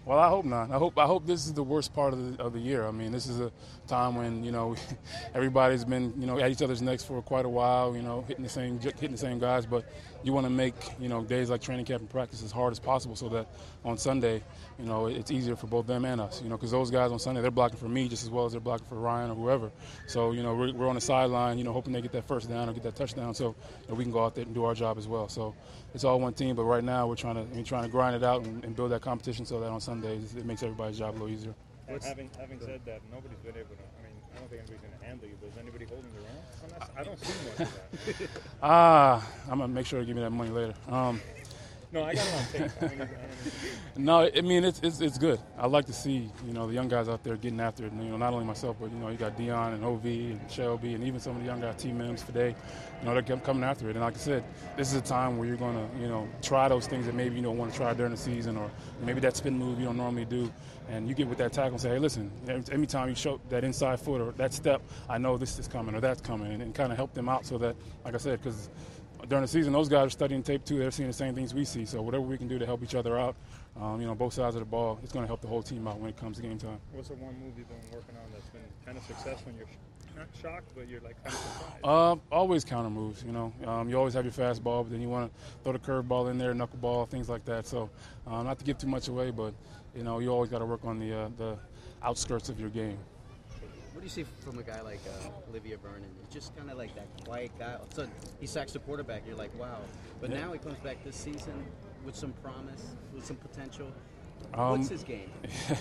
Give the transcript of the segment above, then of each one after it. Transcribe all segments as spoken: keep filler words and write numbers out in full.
Well, I hope not. I hope I hope this is the worst part of the, of the year. I mean, this is a time when you know everybody's been you know at each other's necks for quite a while. You know, hitting the same hitting the same guys, but you want to make you know days like training camp and practice as hard as possible so that on Sunday, you know, it's easier for both them and us. You know, because those guys on Sunday they're blocking for me just as well as they're blocking for Ryan or whoever. So you know we're, we're on the sideline, you know, hoping they get that first down or get that touchdown, so you know, we can go out there and do our job as well. So it's all one team, but right now we're trying to I mean, trying to grind it out and, and build that competition so that on Sundays it makes everybody's job a little easier. And having having said that, nobody's been able to. I mean, I don't think anybody's going to handle you. But is anybody holding your own? I'm not, I don't see much of that. Ah, uh, I'm gonna make sure to give me that money later. Um, no, I got it on tape. I don't need, I don't need no, I mean it's, it's it's good. I like to see you know the young guys out there getting after it. And, you know, not only myself, but you know you got Dion and O V and Shelby and even some of the young guys, T Mims today. You know they're coming after it. And like I said, this is a time where you're gonna you know try those things that maybe you don't want to try during the season, or maybe that spin move you don't normally do. And you get with that tackle and say, hey, listen, every time you show that inside foot or that step, I know this is coming or that's coming, and, and kind of help them out so that, like I said, because during the season, those guys are studying tape too. They're seeing the same things we see. So whatever we can do to help each other out, um, you know, both sides of the ball, it's going to help the whole team out when it comes to game time. What's the one move you've been working on that's been kind of successful and you're not shocked, but you're like kind of surprised? Uh, always counter moves, you know. Um, you always have your fastball, but then you want to throw the curveball in there, knuckleball, things like that. So uh, not to give too much away, but, you know, you always got to work on the uh, the outskirts of your game. What do you see from a guy like uh, Olivier Vernon? He's just kind of like that quiet guy. So he sacks the quarterback. You're like, wow. But yeah. now he comes back this season with some promise, with some potential. Um, What's his game?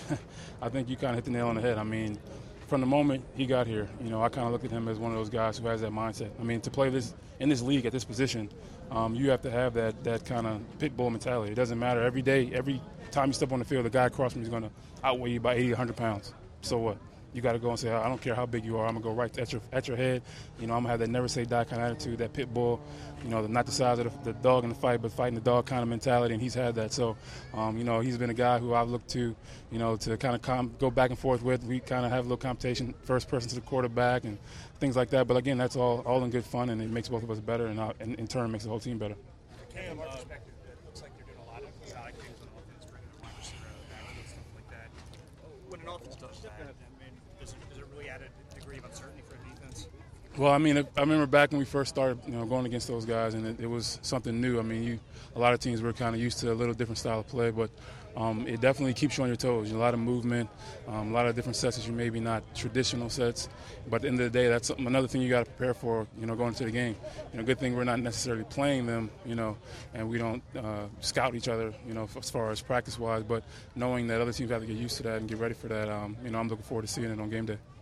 I think you kind of hit the nail on the head. I mean, from the moment he got here, you know, I kind of looked at him as one of those guys who has that mindset. I mean, to play this in this league at this position, um, you have to have that that kind of pit bull mentality. It doesn't matter. Every day, every time you step on the field, the guy across from you is going to outweigh you by eighty, one hundred pounds. So what? You got to go and say, I don't care how big you are. I'm going to go right at your at your head. You know, I'm going to have that never say die kind of attitude, that pit bull, you know, not the size of the, the dog in the fight, but fighting the dog kind of mentality, and he's had that. So, um, you know, he's been a guy who I've looked to, you know, to kind of com- go back and forth with. We kind of have a little competition, first person to the quarterback and things like that. But, again, that's all, all in good fun, and it makes both of us better, and, uh, and in turn makes the whole team better. From our perspective, it looks like you're doing a lot of exotic things on offense, bringing a wide receiver out of the backfield, stuff like that. When an offense does that, I mean, does it, does it really add a degree of uncertainty for the defense? Well, I mean, I remember back when we first started, you know, going against those guys, and it, it was something new. I mean, you, a lot of teams were kind of used to a little different style of play, but um, it definitely keeps you on your toes. A lot of movement, um, a lot of different sets that you maybe not traditional sets, but at the end of the day, that's another thing you got to prepare for, you know, going into the game. You know, good thing we're not necessarily playing them, you know, and we don't uh, scout each other, you know, as far as practice-wise, but knowing that other teams have to get used to that and get ready for that, um, you know, I'm looking forward to seeing it on game day.